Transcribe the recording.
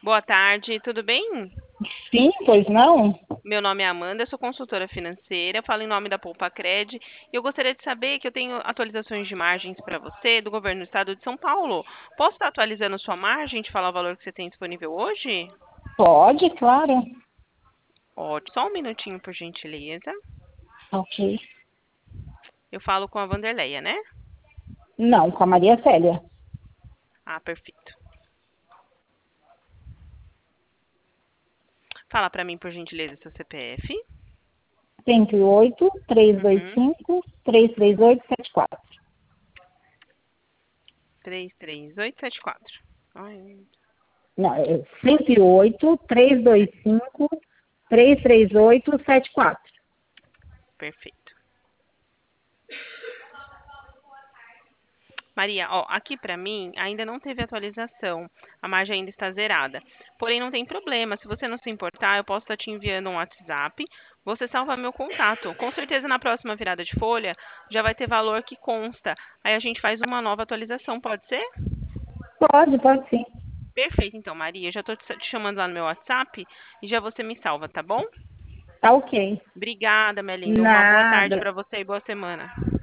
Boa tarde, tudo bem? Sim, pois não? Meu nome é Amanda, eu sou consultora financeira, falo em nome da Poupa-Cred e eu gostaria de saber que eu tenho atualizações de margens para você do governo do estado de São Paulo. Posso estar atualizando sua margem, te falar o valor que você tem disponível hoje? Pode, claro. Ótimo, só um minutinho, por gentileza. Ok. Eu falo com a Vanderleia, né? Não, com a Maria Célia. Ah, perfeito. Fala para mim, por gentileza, seu CPF. 108, Uhum. 325, 33874. 33874. Ai, Não, é 108, 325, 33874. perfeito. Maria, ó, aqui para mim ainda não teve atualização. A margem ainda está zerada. Porém, não tem problema. Se você não se importar, eu posso estar te enviando um WhatsApp. Você salva meu contato. Com certeza na próxima virada de folha já vai ter valor que consta. Aí a gente faz uma nova atualização, pode ser? Pode sim. Perfeito, então, Maria. Já estou te chamando lá no meu WhatsApp e já você me salva, tá bom? Tá ok. Obrigada, minha linda. Uma boa tarde Nada. para você e boa semana.